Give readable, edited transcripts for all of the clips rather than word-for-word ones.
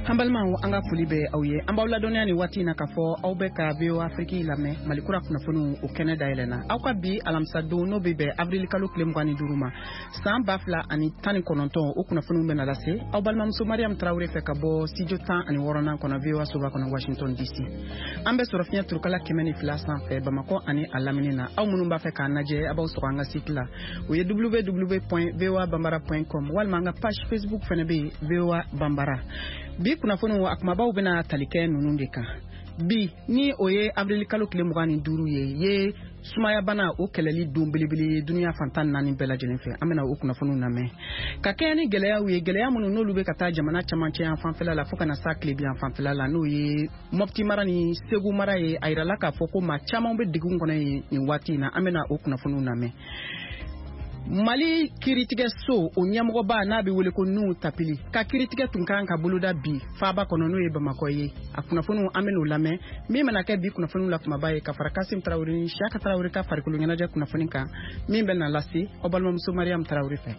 Hambalma anga fulibe auye ambawla donia ni wati na kafo au be ka bio Afriki lame malikura kuna funu o Canada elena au ka bi alamsa do no bebe avril kalo klemkwani duruma sam bafla ani tani kononton o kuna funu mena lase au balma muso Mariam Traoré fe ka bo studio tan ani worona kona bio soba kona Washington DC ambe sorofia turkala kemeni flasan fe Bamako ani alaminina au munumba fe ka naje abaw so anga sitla o ye www.voabambara.com wal manga page Facebook fene be VOA Bambara bi kuna funu akmabaw bena talike nunundeka bi ni oye avril kalo kile mugani duru ye sumaya bana o keleli dum bilibili dunia fantan nani bela jenfe amena o kuna funu name ka keni geleya wi geleya munu no lube kata jamana chamanche enfant fela la foka na sakle bi enfant fela la no ye mopti marani segu maraye ayra la ka foko ma chama be digun ngona ni wati na amena o kuna funu name Mali kiritige so o nyamogo ba na be wele ko nu tapili ka kiritige tunkan ka buluda bi faba kono no e Bamako ye akuna fonu ameno lame mi manake bi kuna fonu la kuma baye ka Farakasim Traoré ni Shaka Traoré ka farikulu ngana ja kuna foninka mi ben na lasi obalma muso Mariam Traoré fe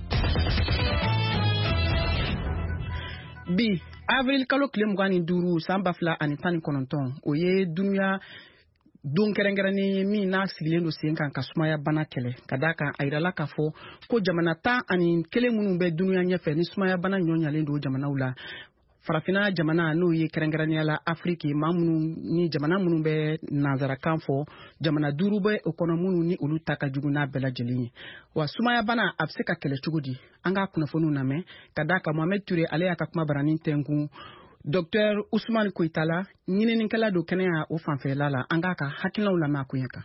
bi avril kalo klem gani duru samba fla ani tani kononton o ye dunya don kerengerani mi na sigilen do sen kan kasumaya bana kele kadaka ayrala kafo ko jamana ta ani kele munu be dunya nyefe ni sumaya bana nyonyalen do jamana ula farafina jamana no ye kerengerani ala Afriki mamunu ni jamana munu be nazara kanfo jamana duru be okonomunu ni ulu taka juguna bela jelini wa sumaya bana abseka kele chugudi anga kuna fonu name kadaka Mohamed Touré ale akakuma barani tengu Dr. Ousmane Koitala nyine ninkala do kenya o fanfela la anga ka hakilon la makuyaka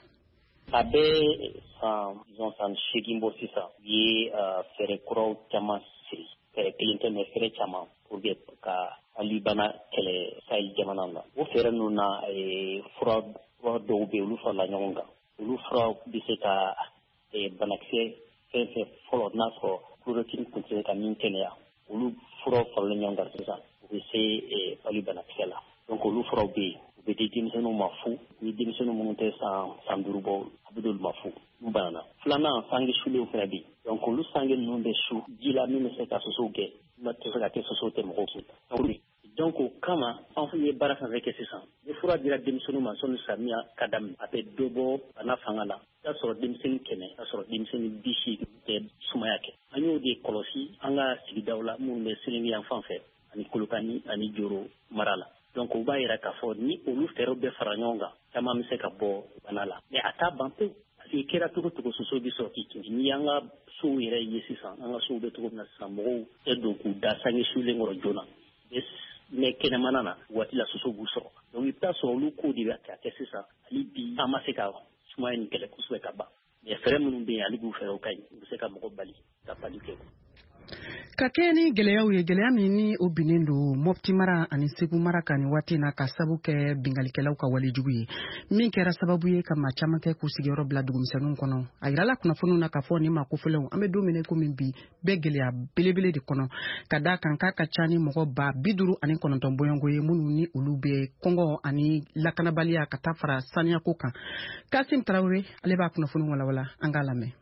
abe disons san shegimbo sisa ye fere kuro chama siri fere Clinton ne fere chama pour que ka alibana kele sai jamana la o fere nuna fura do be lu fa la nyonga lu fura biseta banakse fe follow na so pour que continue ka maintenir lu fura fa la nyonga sisa c'est alibana kela donc lu fura be be dimisenu mafu ni dimisenu monte sans durubo abdul mafu mbana flana sangi shule frabi donc lu sangi nonde shu dila mine se ka sosoge na tsaka ke sosote mokoki donc kama en fait baraka avec ça le fura dira dimisenu ma sonu samia kadam ape dobo ana fangala ta so dimisenu kene ta so dimisenu bishi te sumayake anyo de kolosi anga sigidawla mun be silingi enfant fait ani kulukani ani joro marala donc o bayira ka fo ni olu fero be faranyonga kama mise ka bo banala mais ata bampe asi kera tuko soso bi so kiti ni yanga so yere yesi san anga so be tuko na samo e do ku da sangi shule ngoro jona es me kena manana wati la soso buso donc ita so lu ko di ka kesi sa ali bi amase ka suma ni kele kuswe ka ba mais fere mun be ali bu fero kai mise ka mo bali ka pali ke kakeni geleya ni obinendo mopti mara ani segu mara kani wati na kasabu ke bingalikelaw ka wali jugu min kera sababu ye kama chama ke kusigero bla dugumsanu kono ayirala kuna funu na kafo ni makufulon ambe domine ko min bi be geleya belebele de kono kada kan ka chani mogo ba biduru ani kono tombongo ye munu ni ulube kongo ani lakana balia katafara sania koka Kasim Traoré aleba kuna funu wala angalame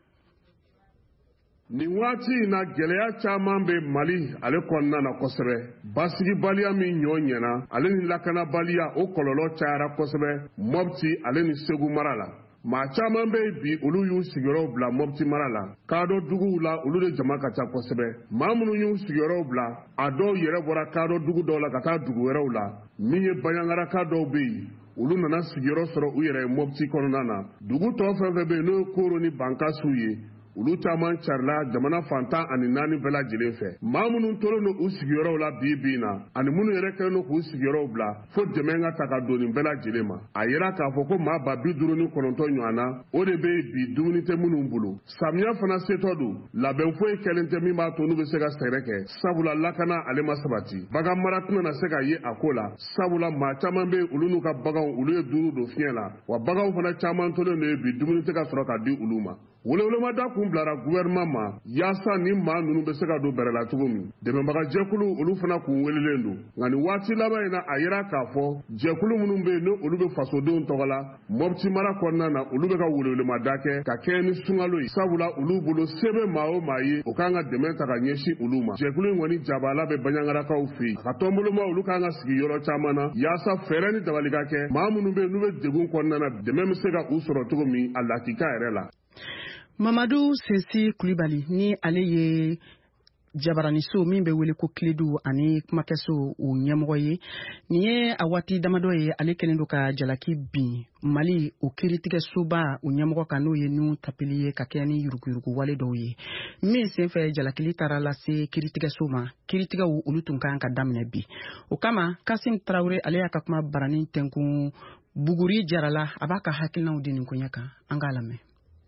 ni waati na gɛlɛya caman bɛ Mali ale kɔnɔna na kosɛbɛ basigibaliya min ɲɔ ɲɛna ale ni lakanabaliya o kɔlɔlɔ cayara kosɛbɛ Mopti ale ni Segu mara la maa caman bɛ bi olu y'u sigiyɔrɔw bila Mopti mara la kaadɔ duguw la olu de jama ka ca kosɛbɛ maa minnu y'u sigiyɔrɔw bila a dɔw yɛrɛ bɔra kaadɔ dugu dɔw la ka taa dugu wɛrɛw la min ye baɲangaraka dɔw bɛ yen olu nana sigiyɔrɔ sɔrɔ u yɛrɛ ye Mopti kɔnɔna na dugu tɔ fɛn fɛn bɛ yen n'o ye Koro ni Bankasiw ye ulu caman carila jamana fantan ani naani bɛɛ lajɛlen fɛ maa minnu tolen don u sigiyɔrɔw la bi na ani minnu yɛrɛ kɛlen don k'u sigiyɔrɔw bila fo dɛmɛ ka ta ka don nin bɛɛ lajɛlen ma a yera k'a fɔ ko maa ba 59 ɲɔgɔn na o de bɛ bi dumuni tɛ minnu bolo samiya fana setɔ don labɛn foyi kɛlen tɛ min b'a to n'u bɛ se ka sɛgɛrɛ kɛ sabula lakana ale ma sabati bagan mara tɛna na se ka ye a ko la sabula maa caman bɛ olu n'u ka baganw olu ye duuru don fiɲɛ la wa baganw fana caman tolen don bi dumuni tɛ ka sɔrɔ ka di olu ma Wulewulemada kun bilara gouvernement ma yaasa ni maa ninnu bɛ se ka don bɛrɛ la cogo min dɛmɛbaga jɛkulu olu fana kun welelen don nka nin waati laban in na a yira k'a fɔ jɛkulu minnu bɛ yen ni olu bɛ fasodenw tɔgɔ la Mopti mara kɔnɔna na olu bɛ ka wulewulemada kɛ ka kɛ ni sunkalo ye sabula olu bolo se bɛ maa o maa ye o kan ka dɛmɛ ta ka ɲɛsin olu ma jɛkulu in kɔni jabala bɛ baɲangarakaw fɛ yen a ka tɔnboloma olu kan ka sigi yɔrɔ caman na yaasa fɛɛrɛ ni dabali ka kɛ maa minnu bɛ yen n'u bɛ degun kɔnɔna na dɛmɛ bɛ se ka u sɔrɔ cogo min a lakika yɛrɛ la. Mamadou Sensi Kulibali ni ale ye jabaraniso min bɛ wele ko Kiledu ani kumakɛso o ɲɛmɔgɔ ye ni ye a waati damadɔ ye ale kɛlen don ka jalaki bin Mali o kiiritigɛsoba o ɲɛmɔgɔ kan n'o ye nu tapili ye ka kɛ ni yuruguyurugu wale dɔw ye min senfɛ jalakili taara lase kiiritigɛso ma kiiritigɛw olu tun kan ka daminɛ bi o kama Kasim Traoré ale y'a ka kuma barani tɛnkun Buguri Jarala a b'a ka hakilinaw di nin koɲɛ kan an k'a lamɛn.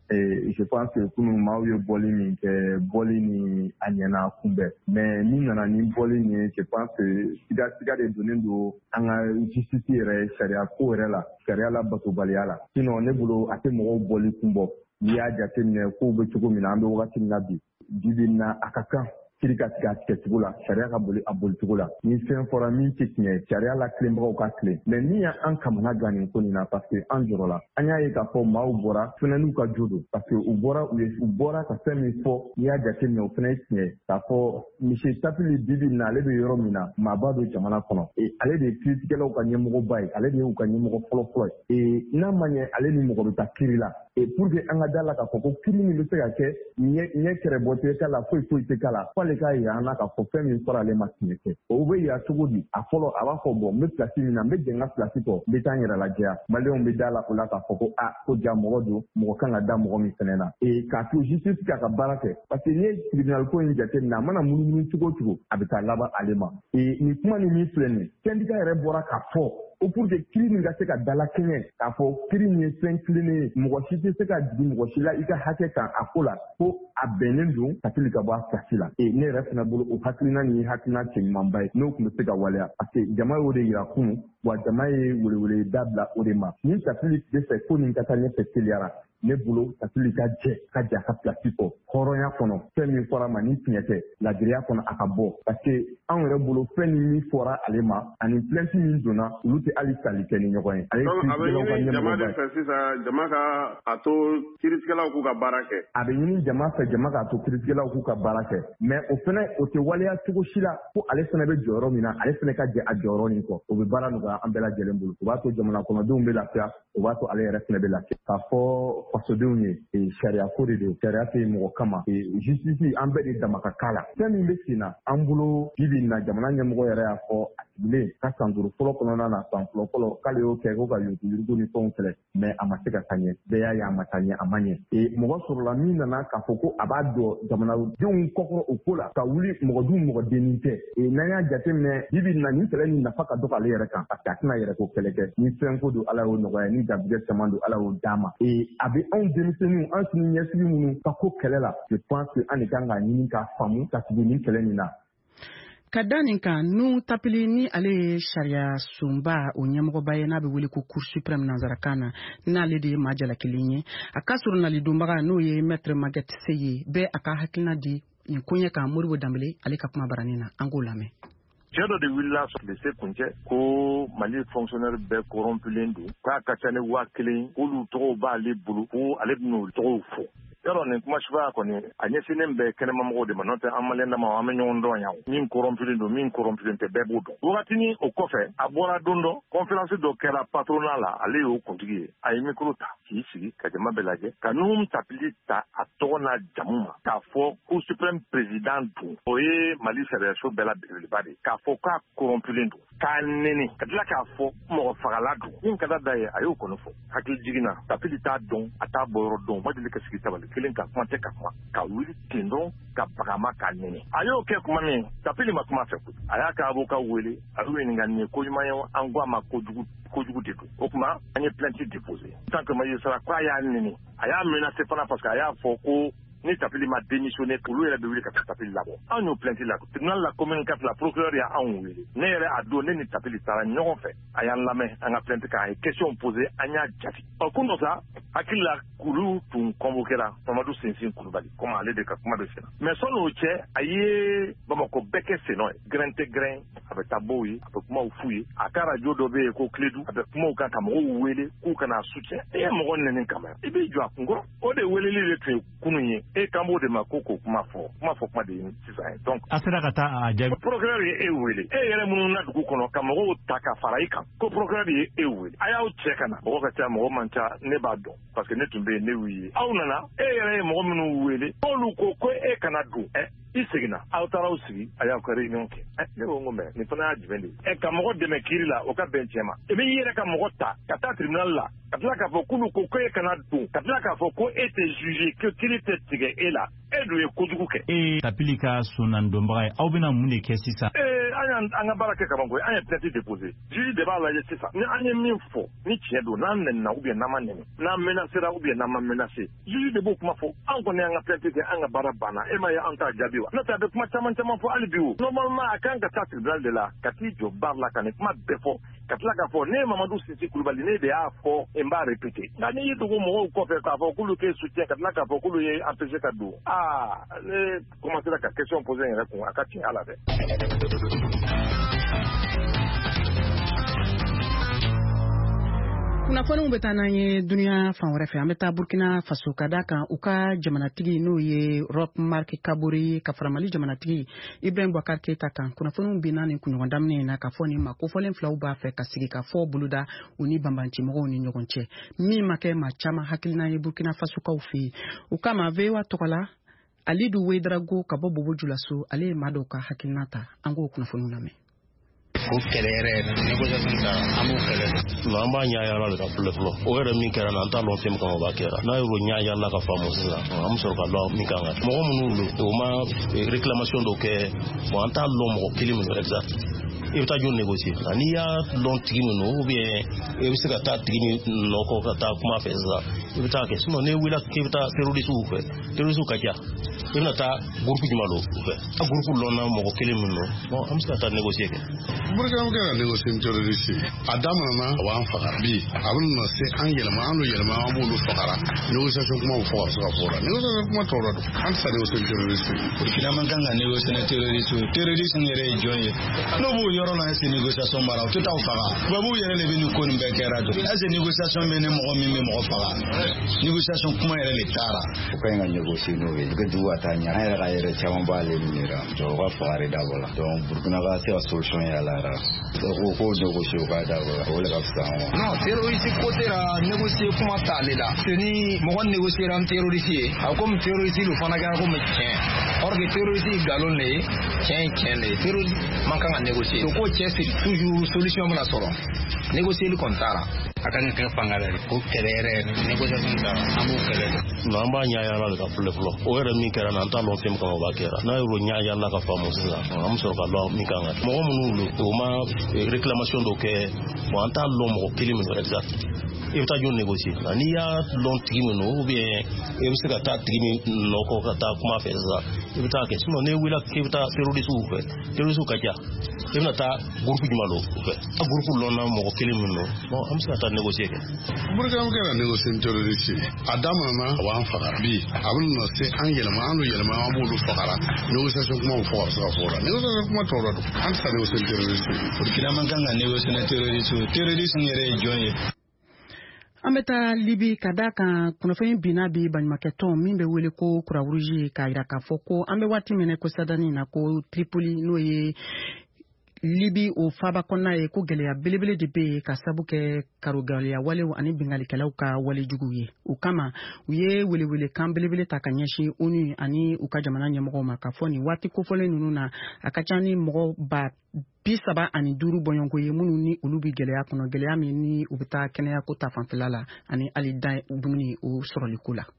Je pense que kunun maaw ye bɔli min kɛ bɔli ni a ɲɛna kunbɛn mais min nana ni bɔli ni je pense que siga de donnen don an ka justice yɛrɛ sariya ko yɛrɛ la sariya la batobaliya la sinon ne bolo a tɛ mɔgɔw bɔli kun bɔ n'i y'a jateminɛ kow bɛ cogo min na an bɛ wagati min na bi na a ka kan kiri ka tigɛ a tigɛcogo la sariya ka boli a bolicogo la ni fɛn fɔra min tɛ tiɲɛ sariya la tilenbagaw ka tilen mais min y'an kamana gan nin ko nin na parce que an jɔrɔ la an y'a ye k'a fɔ maaw bɔra fɛnɛ n'u ka jo don parce que u bɔra ka fɛn min fɔ n'i y'a jateminɛ o fɛnɛ ye tiɲɛ k'a fɔ monsieur Tapili bibi na ale bɛ yɔrɔ min na maaba don jamana kɔnɔ ale de ye kiiritigɛlaw ka ɲɛmɔgɔba ye ale de y'u ka ɲɛmɔgɔ fɔlɔ ye n'a ma ɲɛ ale ni mɔgɔ bɛ taa kiiri la pour que an ka da la k'a fɔ ko kiiri min bɛ se ka kɛ ɲɛ kɛrɛbɔ tɛ k'a la foyi tɛ k'a la f'ale k'a yira an na k'a fɔ fɛn min fɔra ale ma tiɲɛ kɛ o bɛ yira cogo di a fɔlɔ a b'a fɔ bon n bɛ pilasi min na n bɛ jɛn n ka pilasi kɔ n bɛ taa n yɛrɛ lajɛya maliyɛnw bɛ da la o la k'a fɔ ko ko ja mɔgɔ don mɔgɔ kan ka da mɔgɔ min fɛnɛ na k'a to justice k'a ka baara kɛ parce que n'i ye tribunal ko in jateminɛ a mana munumunu cogo o cogo a bɛ taa laban ale ma nin kuma ni min filɛ nin ye syndicat yɛrɛ bɔra k'a fɔ o pour que kiiri nin ka se ka dala kɛɲɛ k'a fɔ kiiri nin ye fɛn tilennen ye mɔgɔ si tɛ se ka jigin mɔgɔ si la i ka hakɛ kan a ko la ko a bɛnnen don Tapili ka bɔ a pilasi la ne yɛrɛ fana bolo o hakilina nin ye hakilina cɛɲumanba ye n'o tun bɛ se ka waleya parce que jama y'o de yira kunun wa jama ye welewele da bila o de ma ni Tapili bɛ fɛ ko nin ka taa ɲɛfɛ teliyara ne bolo Tapili ka jɛ ka ja ka pilasi kɔ hɔrɔnya kɔnɔ fɛn min fɔra ma ni tiɲɛ tɛ ladiriya kɔnɔ a ka bɔ parce que anw yɛrɛ bolo fɛn min fɔra ale ma ani plainte min donna olu tɛ hali tali kɛ ni ɲɔgɔn ye. Donc a bɛ ɲini jama de fɛ sisan jama ka a to kiiritigɛlaw k'u ka baara kɛ. A bɛ ɲini jama fɛ jama k'a to kiiritigɛlaw k'u ka baara kɛ mais o fɛnɛ o tɛ waleya cogo si la ko ale fɛnɛ bɛ jɔyɔrɔ min na ale fɛnɛ ka jɛ a jɔyɔrɔ nin kɔ o bɛ baara nɔgɔya an bɛɛ lajɛlen bolo o b'a to jamana kɔnɔdenw bɛ lafiya o b'a to ale yɛrɛ fɛnɛ bɛ lafiya k'a fɔ fasodenw ye sariya ko de don sariya tɛ mɔgɔ kama justice an bɛɛ de dama ka k'a la fɛn min bɛ sen na an bolo bi na jamana ɲɛmɔgɔ yɛrɛ y'a fɔ a sigilen ka san 5 fɔlɔ kɔnɔna na san fɔlɔ k'ale y'o kɛ ko ka yurugu ni fɛnw kɛlɛ mais a ma se ka taa ɲɛ bɛɛ y'a ye a ma taa ɲɛ a ma ɲɛ mɔgɔ sɔrɔla min nana k'a fɔ ko a b'a dɔn jamanadenw kɔkɔrɔ o ko la ka wuli mɔgɔ dun mɔgɔ dennin tɛ n'an y'a jateminɛ bi na nin kɛlɛ nin nafa ka dɔgɔ ale yɛrɛ kan parce que a tɛna yɛrɛ ko kɛlɛ kɛ ni fɛn ko don ala y'o nɔgɔya ni garijɛgɛ caman don ala y'o d'a ma a bɛ anw denmisɛnninw an sini ɲɛsigi minnu ka ko kɛlɛ la je pense que an de kan k'a ɲini k'a faamu ka tugu nin kɛlɛ nin na. Ka da nin kan nu Tapili ni ale ye sariya sunba o ɲɛmɔgɔba ye n'a bɛ wele ko Cour suprême nanzarakan na n'ale de ye maa jalakelen ye a ka surunalidonbaga n'o ye maître Maguette Seye bɛɛ a ka hakilina di nin koɲɛ kan Modibo Dambele ale ka kuma barani na an k'o lamɛn. Cɛ dɔ de wulila se kuncɛ ko Mali fonctionnaire bɛɛ corrompulen don k'a ka ca ni 1000 k'olu tɔgɔw b'ale bolo ko ale bɛn'o tɔgɔw fɔ. Yɔrɔ nin kuma suguya kɔni a ɲɛsinnen bɛ kɛnɛmamɔgɔw de ma n'o tɛ an maliyɛn dama an bɛ ɲɔgɔn dɔn yan min corrompulen don min corrompulen tɛ bɛɛ b'o dɔn. Wagatini o kɔfɛ a bɔra don dɔ conférence dɔ kɛra patronat la ale y'o kuntigi ye a ye micro ta k'i sigi ka jama bɛɛ lajɛ ka Nuhum Tapili ta a tɔgɔ n'a jamu ma k'a fɔ Cour suprême président don o ye Mali sariyaso bɛɛ la belebeleba de k'a fɔ k'a corrompulen don k'a nɛni ka tila k'a fɔ mɔgɔ fagala don min ka da ye a y'o kɔni fɔ hakili jiginna Tapili t'a dɔn a t'a bɔ yɔrɔ dɔn ma deli ka sigi tabali kelen ka kuma tɛ ka kuma ka wuli ten dɔrɔn ka bagama k'a nɛni a y'o kɛ kuma min Tapili ma kuma fɛ a y'a ka avocat wele a y'o ɲininka nin ye ko ɲuman ye an ko a ma kojugu de don o kuma an ye plainte déposé tant que magistrat ko a y'a nɛni a y'a menacé fana parce que a y'a fɔ ko ni tapili ma démissionné pour lui de wili ka tapili labo an yo plainte la tribunal la commune 4 la procureur ya an wili ne yɛrɛ a don ne ni tapili taara ɲɔgɔn fɛ a y'an lamɛn an ka plainte kan a ye question posé an y'a jaabi kun dɔ sa hakili la kulu tun convoqué la Mamadou Sensin Kulubali comme ale de ka kuma bɛ senna mais sɔni o cɛ a ye Bamako bɛɛ kɛ senɔ ye grain tɛ grain a bɛ taa bɔ ye a bɛ kumaw f'u ye a ka radio dɔ bɛ yen ko Clédou a bɛ kumaw kan ka mɔgɔw wele k'u kana soutien e ye mɔgɔ nɛni kama i b'i jɔ a kunkɔrɔ o de weleli de tun ye kunun ye e kan b'o de ma ko k'o kuma fɔ kuma de ye sisan ye donc a sera ka taa a jaabi procureur ye e wele e yɛrɛ minnu na dugu kɔnɔ ka mɔgɔw ta ka fara i kan ko procureur ye e wele a y'aw cɛ ka na mɔgɔ ka ca mɔgɔ man ca ne b'a dɔn parce que ne tun bɛ yen ne y'u ye aw nana e yɛrɛ ye mɔgɔ minnu wele k'olu ko e kana don i seginna aw taara aw sigi a y'aw ka réunion kɛ ne ko n mɛ nin fana y'a jumɛn de ye ka mɔgɔ dɛmɛ kiiri la o ka bɛn cɛ ma i bɛ i yɛrɛ ka mɔgɔ ta ka taa tribunal la ka tila k'a fɔ k'olu ko e kana don ka tila k'a fɔ ko e tɛ juge que kiiri tɛ tigɛ e la e dun ye kojugu kɛ tapili ka sonnandonbaga ye aw bɛna mun de kɛ sisan an ka baara kɛ kaban koyi an ye plainte déposé juge de b'a lajɛ sisan ni an ye min fɔ ni tiɲɛ don n'an nɛnina ou bien n'an ma nɛni n'an menacera ou bien n'an ma menacer juge de b'o kuma fɔ an kɔni y'an ka plainte kɛ an ka baara banna e ma ye an t'a jaabi wa n'o tɛ a bɛ kuma caman fɔ hali bi o normalement a kan ka taa tribunal de la ka t'i jɔ bar la ka nin kuma bɛɛ fɔ ka tila k'a fɔ ne ye Mamadou Sisi Kulubali ne de y'a fɔ n b'a répété nka n'i y'i dogo mɔgɔw kɔfɛ k'a fɔ k'olu k'e soutien ka tila k'a fɔ k'olu ye empêché ka don ne commencé ka question poser n yɛrɛ kun a ka tiɲɛ ala dɛ. kunnafoniw bɛ taa n'an ye duniya fan wɛrɛ fɛ an bɛ taa Burkina Faso ka da kan u ka jamanatigi n'o ye Roch Marc Kabore ka fara Mali jamanatigi Ibrahim Boubacar Keita kan kunnafoniw bɛ n'a ni kunɲɔgɔn daminɛ in na ka fɔ nin ma kofɔlen filaw b'a fɛ ka sigi ka fɔ boloda u ni banbancimɔgɔw ni ɲɔgɔn cɛ min ma kɛ maa caman hakilina ye Burkina Fasokaw fɛ yen o kama VOA tɔgɔ la Alidu Wedrago ka bɔ Bobojulaso ale ye maa dɔw ka hakilina ta an k'o kunnafoniw lamɛn. O kɛlɛ yɛrɛ négociation ta an b'o kɛlɛ an b'a ɲaayala de ka fɔlɔ o yɛrɛ min kɛra na an t'a dɔn fɛn min kan o b'a kɛra n'a y'o ɲaayala ka faamu sisan an bɛ sɔrɔ ka dɔn min kan mɔgɔ minnu o ma réclamation dɔ kɛ bon an t'a dɔn mɔgɔ kelen min exact i bɛ taa jɔ négocier n'i y'a dɔn tigi min ou bien i bɛ se ka taa tigi min nɔkɔ ka taa kuma fɛ sisan i bɛ taa kɛ sinon n'i wulila k'i bɛ taa terroriste fɛ terroriste ka ca i bɛna taa groupe jumɛn don u fɛ a groupe lɔnna mɔgɔ kelen min don bon an bɛ se ka taa négocier kɛ Burkina bɛ ka négocier terroriste a daminɛna a b'an faga bi a bɛna se an yɛlɛma an b'olu fagara négociation kumaw fɔ ka se ka fɔ la négociation kuma tɔw la an tɛ se négocier terroriste Burkina man kan ka négocier terroriste yɛrɛ ye jɔn ye n'o b'o yɔrɔ la est négociation mara o tɛ taa faga tubabuw yɛrɛ de bɛ nin ko nin bɛɛ kɛra don est négociation bɛ ne mɔgɔ min bɛ mɔgɔ faga négociation kuma yɛrɛ de taara o ka ɲi ka négocier n'o ye ka jugu ka taa ɲɛ an yɛrɛ ka yɛrɛ caman b'ale minɛra o ka faga de dabɔ la donc Burkina ka se ka solution y'a la ko négocier o ka dabɔ la o de ka fisa an ma non terroriste côté la négocier kuma t'ale la c'est ni mɔgɔ négocier en terroriste ye a comme terroriste lu fana kɛra comme tiɲɛ or que terroriste galon de ye tiɲɛ de terroriste man kan ka négocier ko cɛ c'est toujours solution bɛna sɔrɔ négocier li kɔni taara a ka nin kɛ fanga la o kɛlɛ yɛrɛ négociation ta an b'o kɛlɛ an b'a ɲaayala de ka fɔlɔ o yɛrɛ min kɛra na an t'a dɔn fɛn min kan o b'a kɛra n'a y'o ɲaayala ka faamu sisan an bɛ sɔrɔ ka dɔn min kan mɔgɔ minnu o ma réclamation dɔ kɛ bon an t'a dɔn mɔgɔ kelen min exact i bɛ taa jɔ négocier n'i y'a dɔn tigi min ou bien i bɛ se ka taa tigi min nɔkɔ ka taa kuma fɛ sisan i bɛ taa kɛ sinon n'i wulila k'i bɛ taa terroriste fɛ terroriste ka ca i bɛna taa groupe jumɛn don u fɛ a groupe lɔnna mɔgɔ kelen min don bon an bɛ se ka taa négocier kɛ Burkina bɛ ka négocier terroriste a daminɛna a b'an faga bi a bɛna se an yɛlɛma an b'olu fagara négociation kumaw fɔ ka se ka fɔ la négociation kuma tɔw la an tɛ se négocier terroriste Burkina man kan ka négocier terroriste yɛrɛ ye jɔn ye an bɛ taa Libi ka da kan kunnafoni binna bi baɲumankɛtɔn min bɛ wele ko Croix-Rouge k'a jira k'a fɔ ko an bɛ waati min na ko sadani na ko Tripoli n'o ye Libi o faaba kɔnɔna ye ko gɛlɛya belebele de bɛ yen ka sabu kɛ karogaliya walew ani bingalikɛlaw ka walejuguw ye o kama u ye welewelekan belebele ta ka ɲɛsin ONU ani u ka jamana ɲɛmɔgɔw ma ka fɔ nin waati kofɔlen ninnu na a ka ca ni mɔgɔ ba 75 bɔɲɔgɔnko ye minnu ni olu bɛ gɛlɛya kɔnɔ gɛlɛya min ni u bɛ taa kɛnɛyako ta fanfɛla la ani hali dumuni o sɔrɔliko la.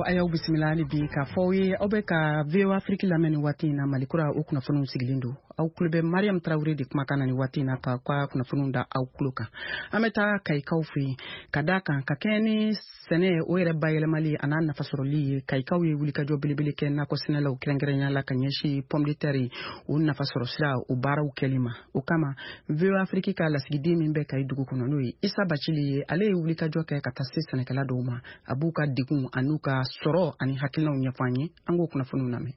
ayaw bismillah ni bi ka fo ye aw be ka VOA Afrique lamɛn waati na Malikura o kunnafoniw sigilen don aw kulo bɛ Mariam Traoré de kuma kana ni waati na ka kunnafoniw da aw kulo kan an bɛ taa Kayikaw fɛ ka da kan ka kɛ ni sɛnɛ o yɛrɛ bayɛlɛmali a n'a nafa sɔrɔli ye Kayikaw ye wulikajɔ belebele kɛ nakɔ sɛnɛlaw kɛrɛnkɛrɛnya la ka ɲɛsin pomme de terre o nafa sɔrɔ sira o baaraw kɛli ma o kama VOA Afrique ka lasigiden min bɛ Kayi dugu kɔnɔ n'o ye Isa Bacili ye ale ye wulikajɔ kɛ ka taa se sɛnɛkɛla dɔw ma a b'u ka degun an'u ka sɔrɔ ani hakilinaw ɲɛfɔ an ye an k'o kunnafoniw lamɛn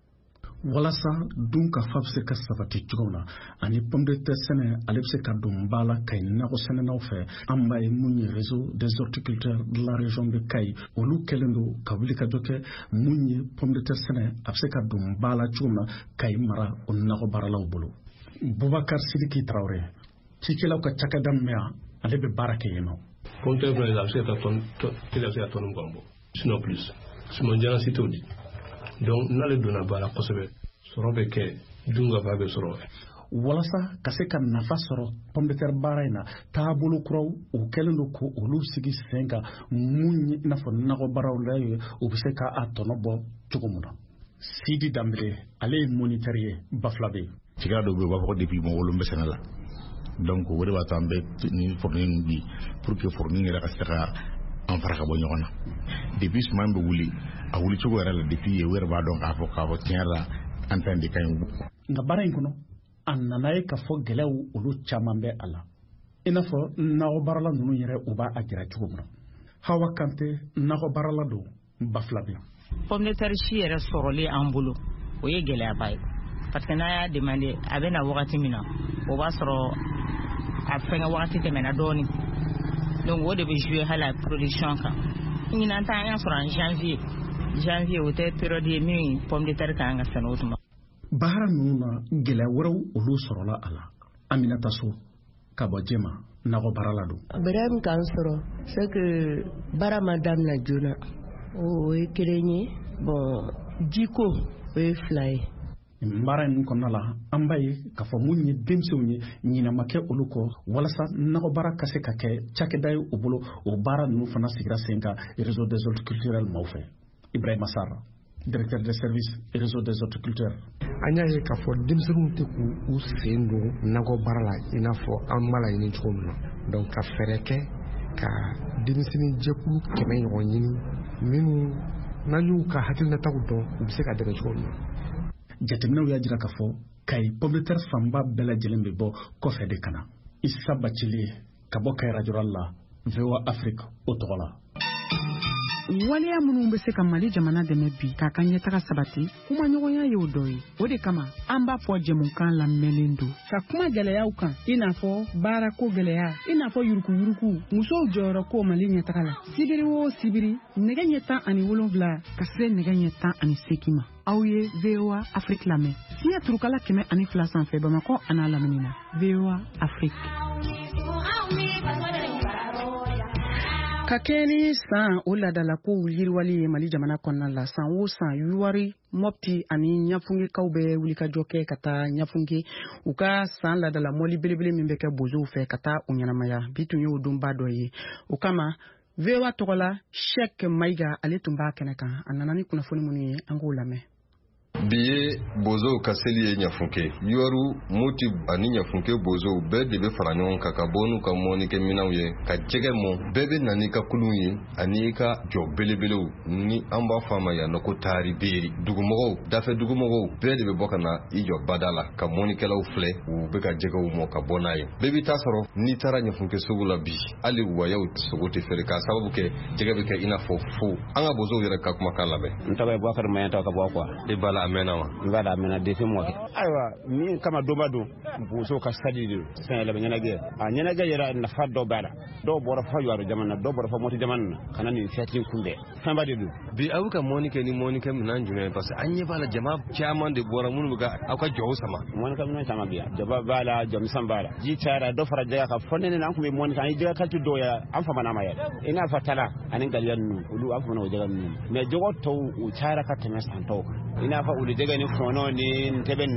walasa dun ka fa bɛ se ka sabati cogo na ani pomme de terre sɛnɛ ale bɛ se ka don ba la Kayi nakɔ sɛnɛnaw fɛ an b'a ye mun ye réseau des horticulteurs de la région de Kayi olu kɛlen don ka wulikajɔ kɛ mun ye pomme de terre sɛnɛ a bɛ se ka don ba la cogo na Kayi mara o nakɔ baaralaw bolo Boubacar Sidiki Traoré cikɛlaw ka cakɛda min yan ale bɛ baara kɛ yen nɔ pomme de terre a bɛ se ka tonne mugan bɔ sinon plus sumanjana si t'o di donc n'ale donna ba la kosɛbɛ sɔrɔ bɛ kɛ dunga ba bɛ sɔrɔ walasa ka se ka nafa sɔrɔ pomme de terre baara in na taabolo kuraw o kɛlen don ko olu sigi sen kan mun ye i n'a fɔ nakɔ baaraw la ye o bɛ se ka a tɔnɔ bɔ cogo min na Sidi Dambele ale ye moniteur ye Bafulabe ye cikɛla dɔw bɛ yen u b'a fɔ ko depuis mɔgɔ wolo bɛ sɛnɛ la donc o de b'a to an bɛ ni fourni ninnu di pour que fourni yɛrɛ ka se ka an fara ka bɔ ɲɔgɔn na depuis suman bɛ wuli a wuli cogo yɛrɛ la depuis u yɛrɛ b'a dɔn k'a fɔ tiɲɛ yɛrɛ la an ta in de ka ɲi nka baara in kɔnɔ a nana ye k'a fɔ gɛlɛyaw olu caman bɛ a la i n'a fɔ nakɔ baarala ninnu yɛrɛ u b'a a jira cogo min na Hawa Kante nakɔ baarala don Bafulabe pomme de terre si yɛrɛ sɔrɔli an bolo o ye gɛlɛyaba ye parce que n'a y'a demandé a bɛ na wagati min na o b'a sɔrɔ a fɛngɛ wagati tɛmɛna dɔɔni donc o de bɛ jouer hali production kan ɲinan ta an y'a sɔrɔ en janvier o tɛ période ye min pomme de terre kan ka sɛnɛ o tuma baara ninnu na gɛlɛya wɛrɛw olu sɔrɔla a la Aminata So ka bɔ Jema nakɔ baarala don gɛlɛya min k'an sɔrɔ c'est que baara ma daminɛ joona o ye kelen ye bon jiko o ye fila ye baara in kɔnɔna la an b'a ye k'a fɔ mun ye denmisɛnw ye ɲinama kɛ olu kɔ walasa nakɔ baara ka se ka kɛ cakɛda ye u bolo o baara ninnu fana sigira sen kan réseau des horticulteurs maaw fɛ Ibrahima Sarr directeur des services réseau des horticulteurs an y'a ye k'a fɔ denmisɛnninw tɛ k'u sen don nakɔ baara la i n'a fɔ an b'a laɲini cogo min na donc ka fɛɛrɛ kɛ ka denmisɛnnin jɛkulu 100 ɲɔgɔn ɲini minnu n'an y'u ka hakilinataw dɔn u bɛ se ka dɛmɛ cogo min na jateminɛw y'a jira k'a fɔ Kayi pomme de terre fanba bɛɛ lajɛlen bɛ bɔ kɔfɛ de ka na Isa Bacili ka bɔ Kayi radio la VOA Afrique o tɔgɔ la waleya minnu bɛ se ka Mali jamana dɛmɛ bi k'a ka ɲɛtaga sabati kuma ɲɔgɔnya ye o dɔ ye o de kama an b'a fɔ jɛmukan lamɛnlen don ka kuma gɛlɛyaw kan i n'a fɔ baarako gɛlɛya i n'a fɔ yuruguyurugu musow jɔyɔrɔ ko Mali ɲɛtaga la sibiri o sibiri nɛgɛ ɲɛ 17 ka se nɛgɛ ɲɛ 18 ma aw ye VOA Afrique lamɛn siɲɛ turukala 102 sanfɛ Bamakɔ a n'a lamini na VOA Afrique ka kɛ ni san o ladala ko yiriwali ye Mali jamana kɔnɔna la san o san Yuwari Mopti ani Ɲafungekaw bɛ wulikajɔ kɛ ka taa Ɲafunge u ka san ladala mɔli belebele min bɛ kɛ bozow fɛ ka taa u ɲɛnamaya bi tun ye o donba dɔ ye o kama VOA tɔgɔ la Sheikh Mayiga ale tun b'a kɛnɛ kan a nana ni kunnafoni minnu ye an k'o lamɛn bi ye bozow ka seli ye Ɲafunke Yuwaru Moti ani Ɲafunke bozow bɛɛ de bɛ fara ɲɔgɔn kan ka bɔ n'u ka mɔnikɛ minɛnw ye ka jɛgɛ mɔ bɛɛ bɛ na n'i ka kulun ye ani i ka jɔ belebelew ni an b'a fɔ a ma yan nɔ ko taari beeri dugumɔgɔw dafɛ dugumɔgɔw bɛɛ de bɛ bɔ ka na i jɔ bada la ka mɔnikɛlaw filɛ u bɛ ka jɛgɛw mɔ ka bɔ n'a ye bɛɛ bɛ taa sɔrɔ n'i taara Ɲafunke sugu la bi hali wayaw sogo tɛ feere k'a sababu kɛ jɛgɛ bɛ kɛ i n'a fɔ fo an ka bozow yɛrɛ ka kumakan lamɛn n tɔgɔ ye Boubacar Mayanta ka bɔ quoi i b'a la a mɛnna wa n b'a la a mɛnna depuis mois ayiwa min kama donba don bozow ka sadi de fɛn yɛlɛma ɲɛnajɛ a ɲɛnajɛ yɛrɛ nafa dɔ b'a la dɔw bɔra fɔ Yuwaru jamana na dɔw bɔra fɔ Moti jamana na ka na nin fɛti kunbɛn fɛnba de don bi aw ka mɔnikɛ ni mɔnikɛ minɛn jumɛn parce que an ɲɛ b'a la jama caman de bɔra minnu bɛ ka aw ka jɔw sama mɔnikɛ minɛn caman bɛ yan jaba b'a la jɔnmisan b'a la ji cayara dɔ fara jɛgɛ kan fɔ ne an tun bɛ mɔnikɛ an ye jɛgɛ kalite dɔw ye an famana ma yɛrɛ i n'a fɔ tala ani galiya ninnu olu an famana o jɛgɛ ninnu mais jɛgɛ tɔw u cayara ka tɛmɛ san tɔw kan i n'a fɔ olu jɛgɛ ni fɔnɔ ni ntɛbɛ ninnu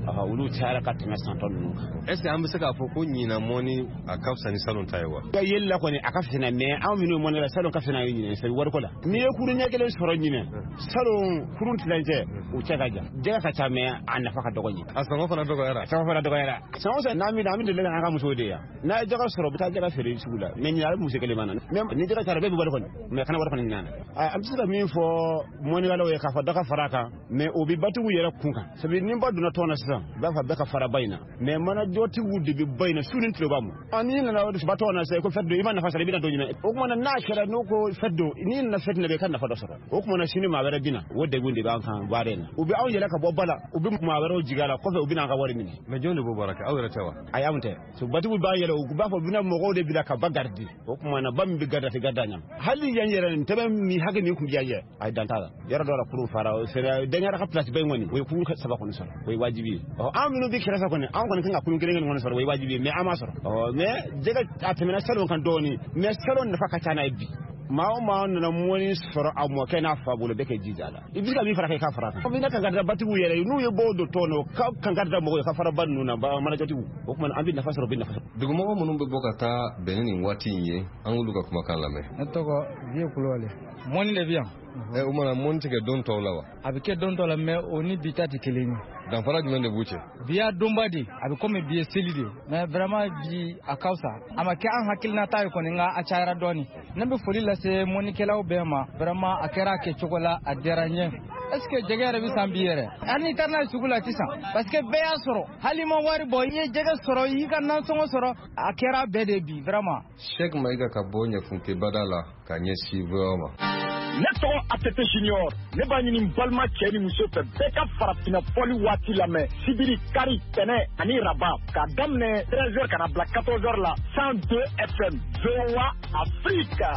olu cayara ka tɛmɛ santɔ ninnu kan. Est-ce que an bɛ se k'a fɔ ko ɲinan mɔni a ka fisa ni salon ta ye wa? Yeli la kɔni a ka fisa mais anw minnu mɔni la salon ka fisa ni ɲinɛ c'est wariko la. N'i ye kurun ɲɛ kelen sɔrɔ ɲinɛ salon kurun tilancɛ o cɛ ka jan jɛgɛ ka ca mais a nafa ka dɔgɔ ɲɛ. A sɔngɔ fana dɔgɔyara. A sɔngɔ fana dɔgɔyara. Sɔngɔ sɛ n'an bɛ deli an ka musow de yan. N'a ye jɛgɛ sɔrɔ u bɛ taa jɛgɛ feere sugu la mais ɲinan a bɛ muso kelen ma na. Mais ni jɛgɛ cayara bɛɛ bɛ wari kɔni mais kana wari fana ɲinana. An bɛ se ka min fɔ mɔnikɛlaw ye k'a fɔ dɔ ka fara a kan mais o bɛ batigiw yɛrɛ kun kan. Sabu ni ba donna tɔn na sisan u b'a fɔ bɛɛ ka fara ba in na mais manajɔtigiw de bɛ ba in na su ni tile b'a ma. N'i nana ba tɔn na sisan ko fɛn don i ma nafa sɔrɔ i bɛna dɔ ɲinɛ. O tuma n'a kɛra n'o ko fɛn don n'i nana fɛn na i ka nafa dɔ sɔrɔ. O tuma sini maa wɛrɛ bɛ na o degun de b'an kan baara in na. U bɛ anw yɛrɛ ka bɔ ba la u bɛ maa wɛrɛw jigin a la kɔfɛ u bɛ n'an ka wari minɛ. Mais jɔn de b'o baara kɛ aw yɛrɛ tɛ wa? Ayi anw tɛ. Batigiw b'a yɛlɛ u b'a fɔ bɛna mɔgɔw de bila ka ba garidi. O tuma na ba min bɛ garida tɛ garida ɲa. Hali yan yɛrɛ nin tɛbɛn min hakɛ min kun bɛ yan yɛ a ye dan t'a la. Yɔrɔ dɔ la kurun fara c'est dernière ka place ba in kɔni o ye kurun 3 kɔni sɔrɔ o ye wajibi ye. Anw minnu bɛ kɛrɛfɛ kɔni anw kɔni kan ka kurun 1 kɔni sɔrɔ o ye wajibi ye mais an m'a sɔrɔ. Mais jɛgɛ a tɛmɛna salon kan dɔɔni mais salon nafa ka ca n'a ye bi. Maa o maa nana mɔni sɔrɔ a mɔkɛ n'a fa bolo bɛɛ kɛ jija la. I bɛ se ka min fara kɛ i ka fara kan. Bɛ na kan ka da batigiw yɛrɛ n'u ye bɔ don tɔn na ka kan ka da mɔgɔw ye ka fara ba ninnu na manajɔtigiw o tuma an bɛ nafa sɔrɔ bɛ nafa sɔrɔ. Dugumɔgɔ minnu bɛ bɔ ka taa bɛn ni nin waati in ye an k'olu ka kumakan lamɛn. Ne tɔgɔ Vieux Kulubali. Mɔni de bɛ yan. O mana mɔni tɛ kɛ don tɔw la wa? A bɛ kɛ don tɔw la mais o ni bi ta tɛ kelen ye. Danfara jumɛn de b'u cɛ? Bi y'a donba de a bɛ komi bi ye seli de mais vraiment bi a ka fisa a ma kɛ an hakilinata ye kɔni nka a cayara dɔɔni. Ne bɛ foli lase mɔnikɛlaw bɛɛ ma vraiment a kɛra a kɛcogo la a diyara n ye. Est-ce que jɛgɛ yɛrɛ bɛ san bi yɛrɛ? Hali n'i taara n'a ye sugu la sisan parce que bɛɛ y'a sɔrɔ hali ma wari bɔ i ye jɛgɛ sɔrɔ i ka nasɔngɔ sɔrɔ a kɛra bɛɛ de bi vraiment. Sheikh Mayiga ka bɔ Ɲɛfunke bada la ka ɲɛsin VOA ma. Ne tɔgɔ ATT Junior ne b'a ɲini n balima cɛ ni muso fɛ bɛɛ ka farafinna fɔli waati lamɛn sibiri kari tɛnɛ ani raba k'a daminɛ 13h ka na bila 14h la 102 FM VOA Africa.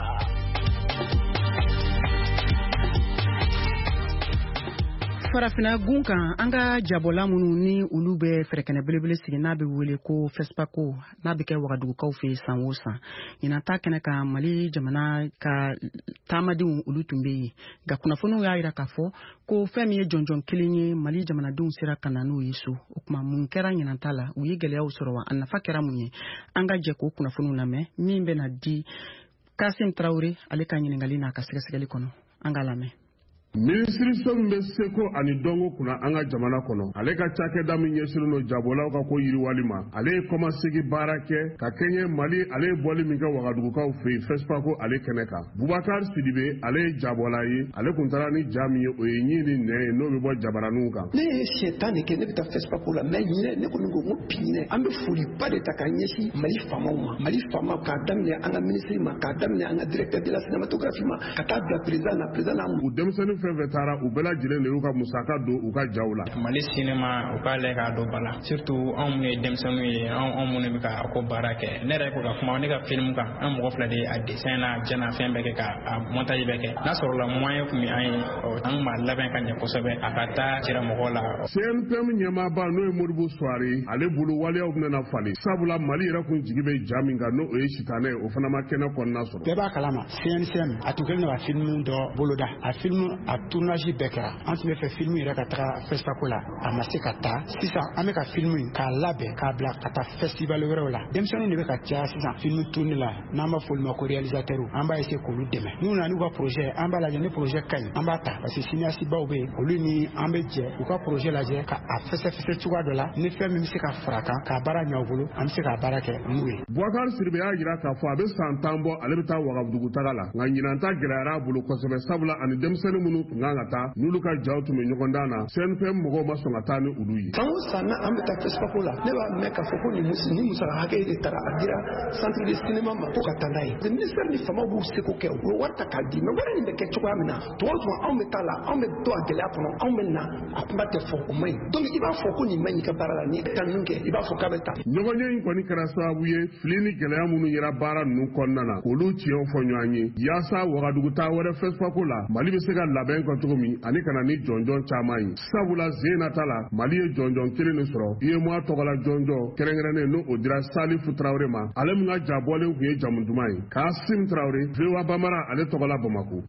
Farafina gun kan an ka jabɔla minnu ni olu bɛ fɛrɛkɛnɛ belebele sigi n'a bɛ wele ko FESPACO n'a bɛ kɛ Wagadugukaw fɛ san o san ɲinan ta kɛnɛ kan Mali jamana ka taamadenw olu tun bɛ yen nka kunnafoniw y'a jira k'a fɔ ko fɛn min ye jɔnjɔn kelen ye Mali jamanadenw sera ka na n'o ye so o tuma mun kɛra ɲinan ta la u ye gɛlɛyaw sɔrɔ wa a nafa kɛra mun ye an ka jɛ k'o kunnafoniw lamɛn min bɛ na di Kasim Traoré ale ka ɲininkali n'a ka sɛgɛsɛgɛli kɔnɔ an ka lamɛn. Minisiriso min bɛ seko ani dɔnko kunna an ka jamana kɔnɔ ale ka cakɛda min ɲɛsinnen don jabɔlaw ka ko yiriwali ma ale ye kɔmasegi baara kɛ ka kɛɲɛ Mali ale ye bɔli min kɛ Wagadugukaw fɛ yen FESPACO ale kɛnɛ kan Bubakar Sidibe ale ye jabɔla ye ale kun taara ni ja min ye o ye ɲi ni nɛ ye n'o bɛ bɔ jabaraninw kan. Ne ye sɛtan de kɛ ne bɛ taa FESPACO la mais ɲinɛ ne kɔni ko bi ɲinɛ an bɛ foliba de ta ka ɲɛsin Mali faamaw ma Mali faamaw k'a daminɛ an ka ministre ma k'a daminɛ an ka directeur de la cinématographie ma ka taa bila président na u denmisɛnnin fɛn fɛn taara u bɛɛ lajɛlen de y'u ka musaka don u ka jaw la. Mali cinéma u k'a lajɛ k'a dɔn bala surtout anw minnu ye denmisɛnninw ye anw minnu bɛ ka ko baara kɛ ne yɛrɛ ko ka kuma ne ka film kan an mɔgɔ fila de a dessin na jɛna fɛn bɛɛ kɛ ka montage bɛɛ kɛ n'a sɔrɔ la moyen kun bɛ an ye an b'a labɛn ka ɲɛ kosɛbɛ a ka taa cira mɔgɔw la. CNPM ɲɛmaaba n'o ye Modibo Suware ale bolo waleyaw bɛna falen sabula Mali yɛrɛ kun jigi bɛ ja min kan n'o ye sitanɛ o fana ma kɛnɛ kɔnɔna sɔrɔ. Bɛɛ b'a kalama CNCM a tun kɛlen don ka film dɔ boloda a film a tournage bɛɛ kɛra an tun bɛ fɛ film yɛrɛ ka taga FESPACO la a ma se ka taa sisan an bɛ ka film k'a labɛn k'a bila ka taa festival wɛrɛw la denmisɛnninw de bɛ ka caya sisan film tourne la n'an b'a fɔ olu ma ko réalisateur an b'a essayer k'olu dɛmɛ n'u nana n'u ka projet an b'a lajɛ ni projet ka ɲi an b'a ta parce que cinéaste baw bɛ yen olu ni an bɛ jɛ u ka projet lajɛ ka a fɛsɛfɛsɛ cogoya dɔ la ni fɛn min bɛ se ka fara kan k'a baara ɲɛ u bolo an bɛ se k'a baara kɛ n'u ye. Bubakar Sidibe y'a jira k'a fɔ a bɛ san 10 bɔ ale bɛ taa Wagadugu taga la nka ɲinan ta gɛlɛyara a bolo kosɛbɛ sabula ani denmisɛnnin minnu tun kan ka taa n'olu ka jaw tun bɛ ɲɔgɔn dan na CNPM mɔgɔw ma sɔn ka taa ni olu ye. San o san an bɛ taa FESPACO la ne b'a mɛn k'a fɔ ko ni musaka hakɛ de taara a dira centre de cinéma ma ko ka taa n'a ye ministère ni faamaw b'u seko kɛ u bɛ wari ta k'a di mais wari in bɛ kɛ cogoya min na tuma o tuma anw bɛ taa la anw bɛ to a gɛlɛya kɔnɔ anw bɛ na a kuma tɛ fɔ o man ɲi donc i b'a fɔ ko nin man ɲi ka baara la n'i ka min kɛ i b'a fɔ k'a bɛ taa. ɲɔgɔnye in kɔni kɛra sababu ye fili ni gɛlɛya minnu yera baara ninnu kɔnɔna na k'olu tiɲɛw fɔ ɲɔgɔn ye yaasa Wagadugu taa wɛrɛ FESPACO la Mali bɛ se ka labɛn kɛ cogo min ani kana ni jɔnjɔn caman ye sabula Zenata la Mali ye jɔnjɔn kelen de sɔrɔ UEMOA tɔgɔla jɔnjɔn kɛrɛnkɛrɛnnen n'o dira Salifu Traoré ma ale min ka jabɔlen tun ye jamu duman ye Kasim Traoré VOA Bamara ale tɔgɔla Bamako.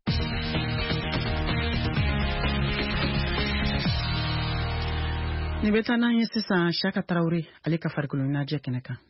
Ni bɛ taa n'an ye sisan Siyaka Tarawele ale ka farikolo ɲɛnajɛ kɛnɛ kan.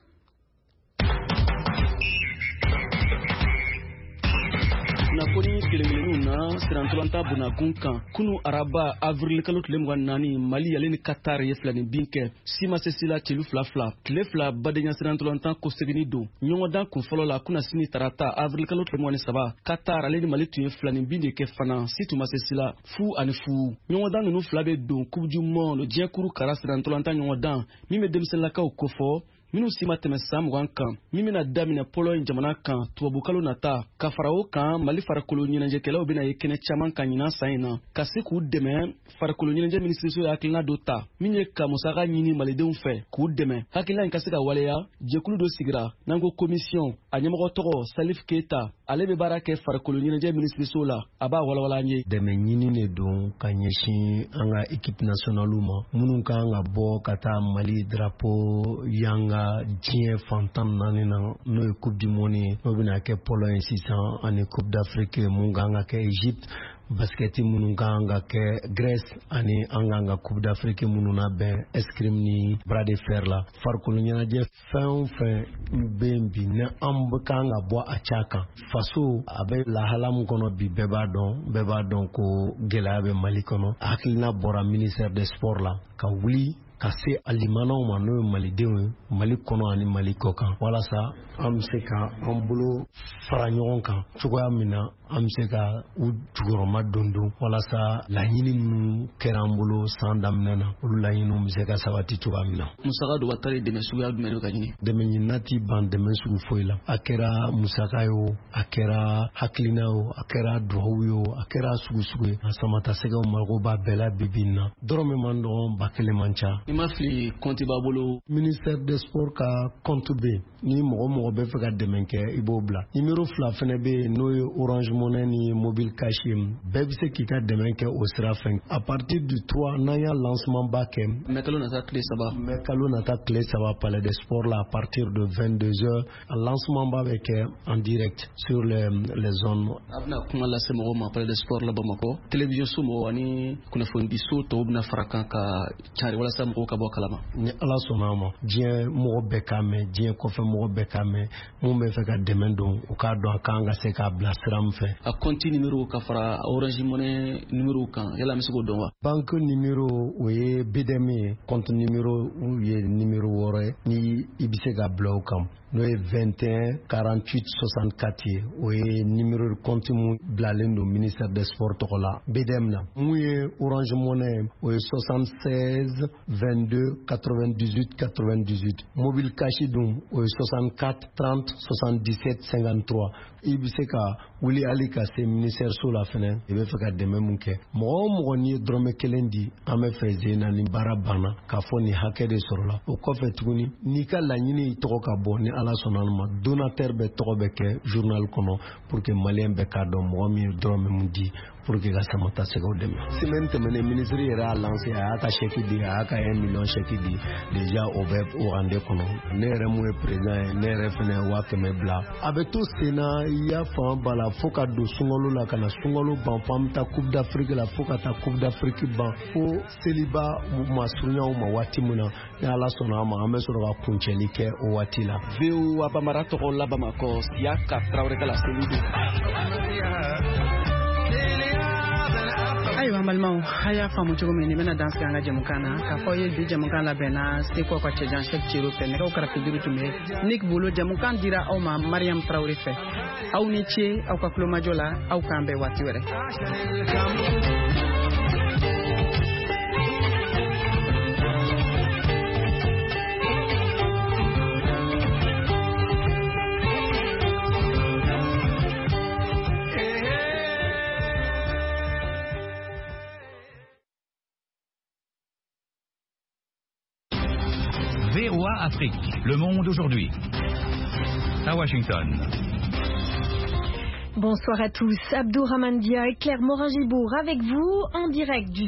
Kunnafoni kelen-kelenninw na sirantolanta bunakun kan kunu araba avril kalo tile 24 Mali ale ni Qatar ye filanin bin kɛ simasesila celu 2 tile 2 badenya sirantolanta ko segini don ɲɔgɔndan kun fɔlɔ la kuna sini tarata avril kalo tile 23 Qatar ale ni Mali tun ye filanin bin de kɛ fana situmasesila fu ani fu ɲɔgɔndan ninnu fila bɛ don Coupe du Monde diɲɛ kuru kara sirantolanta ɲɔgɔndan min bɛ denmisɛnninlakaw kofɔ minnu si ma tɛmɛ san 20 kan min bɛna daminɛ Pologne jamana kan tubabukalo nata ka fara o kan Mali farikolo ɲɛnajɛkɛlaw bɛna ye kɛnɛ caman kan ɲinan san in na ka se k'u dɛmɛ farikolo ɲɛnajɛ minisiriso ye hakilina dɔ ta min ye ka musaka ɲini malidenw fɛ k'u dɛmɛ hakilina in ka se ka waleya jɛkulu dɔ sigira n'an ko commission a ɲɛmɔgɔ tɔgɔ Salif Keita ale bɛ baara kɛ farikolo ɲɛnajɛ minisiriso la a b'a walawala an ye dɛmɛ ɲini de don ka ɲɛsin an ka équipe nationale ma minnu kan ka bɔ ka taa Mali drapeau yanga diɲɛ fantan 4 na n'o ye Coupe du Monde n'o bɛna kɛ Pologne sisan ani Coupe d'Afrique mun kan ka kɛ Egypte basketi minnu kan ka kɛ Grèce ani an kan ka Coupe d'Afrique minnu na bɛn escrime ni bras de fer la farikolo ɲɛnajɛ fɛn o fɛn bɛ bi ne an kan ka bɔ a cɛ kan faso a bɛ lahala min kɔnɔ bi bɛɛ b'a dɔn ko gɛlɛya bɛ Mali kɔnɔ hakilina bɔra ministère des sports la ka wuli ka se alimanaw ma n'o ye malidenw ye Mali kɔnɔ ani Mali kɔ kan walasa an bɛ se ka an bolo fara ɲɔgɔn kan cogoya min na an bɛ se ka u jukɔrɔma don walasa laɲini minnu kɛra an bolo san daminɛ na olu laɲiniw bɛ se ka sabati cogoya min na. Musaka dɔ ka taa dɛmɛ suguya jumɛn de ka ɲini? Dɛmɛ ɲinina tɛ ban dɛmɛ sugu foyi la a kɛra musaka ye o a kɛra hakilina ye o a kɛra dugawu ye o a kɛra sugu ye a samata sɛgɛw mago b'a bɛɛ la bibi in na dɔrɔmɛ man dɔgɔ ba kelen man ca. I ma fili compte b'a bolo? Ministère des sports ka compte bɛ yen ni mɔgɔ bɛ fɛ ka dɛmɛ kɛ i b'o bila numéro 2 fana bɛ yen n'o ye Orange Money ni mobile cash ye bɛɛ bɛ se k'i ka dɛmɛ kɛ o sira fɛ à partir du 3 n'an y'a lancement ba kɛ mais kalo nata tile 3 Palais des Sports la à partir de 22h a lancement ba bɛ kɛ en direct sur les zones. A bɛna kuma lase mɔgɔw ma Palais des Sports la Bamakɔ télévision so mɔgɔw ani kunnafoni so tɔw bɛna fara kan ka cari walasa mɔgɔw ka bɔ kalama. Ni Ala sɔnna a ma diɲɛ mɔgɔ bɛɛ k'a mɛn diɲɛ kɔfɛ mɔgɔ bɛɛ k'a mɛn mun bɛ fɛ ka dɛmɛ don u k'a dɔn a kan ka se k'a bila sira min fɛ. A compte numéro ka fara Orange Money numéro kan yala an bɛ se k'o dɔn wa? Banque numéro o ye BDM ye compte numéro ye numéro 6 ye ni i bɛ se ka bila o kan n'o ye 21 48 64 ye o ye numéro de compte mun bilalen don ministère des sports tɔgɔ la BDM na mun ye Orange Money o ye 76 22 98 98 mobile cash dun o ye 64 30 77 53 i bɛ se ka wuli hali ka se ministère so la fɛnɛ i bɛ fɛ ka dɛmɛ mun kɛ mɔgɔ o mɔgɔ n'i ye dɔrɔmɛ 1 di an bɛ fɛ zena ni baara banna k'a fɔ nin hakɛ de sɔrɔla o kɔfɛ tuguni n'i ka laɲini tɔgɔ ka bɔ ni Ala sɔnna ma donateur bɛ tɔgɔ bɛ kɛ journal kɔnɔ pour que malien bɛɛ k'a dɔn mɔgɔ min ye dɔrɔmɛ mun di pour que ka samata sɛgɛw dɛmɛ. Semaine tɛmɛnen ministre yɛrɛ y'a lancé a y'a ka chèque di a y'a ka 1 million chèque di déjà o bɛ o rende kɔnɔ ne yɛrɛ mun ye président ye ne yɛrɛ fɛnɛ 500 bila a bɛ to sen na i y'a faamu b'a la fo ka don sunkalo la ka na sunkalo ban fo an bɛ taa Coupe d'Afrique la fo ka taa Coupe d'Afrique ban fo seliba masurunyaw ma waati min na ni Ala sɔnna a ma an bɛ sɔrɔ ka kuncɛli kɛ o waati la. VOA Bambara tɔgɔ la Bamakɔ Siyaka Tarawele ka laseli don. Ayiwa balimaw a y'a faamu cogo min nin bɛna dan sigi an ka jɛmukan na k'a fɔ ye bi jɛmukan labɛnna Seko ka cɛjan Cheick Thierno fɛ nɛgɛw karafe duuru tun bɛ Nick Bolo jɛmukan dira aw ma Mariam Tarawele fɛ aw ni ce aw ka kulomajɔ la aw k'an bɛn waati wɛrɛ. VOA Afrique, le monde aujourd'hui. À Washington. Bonsoir à tous. Abdou Rahman Dia et Claire Morin-Gibourg avec vous en direct du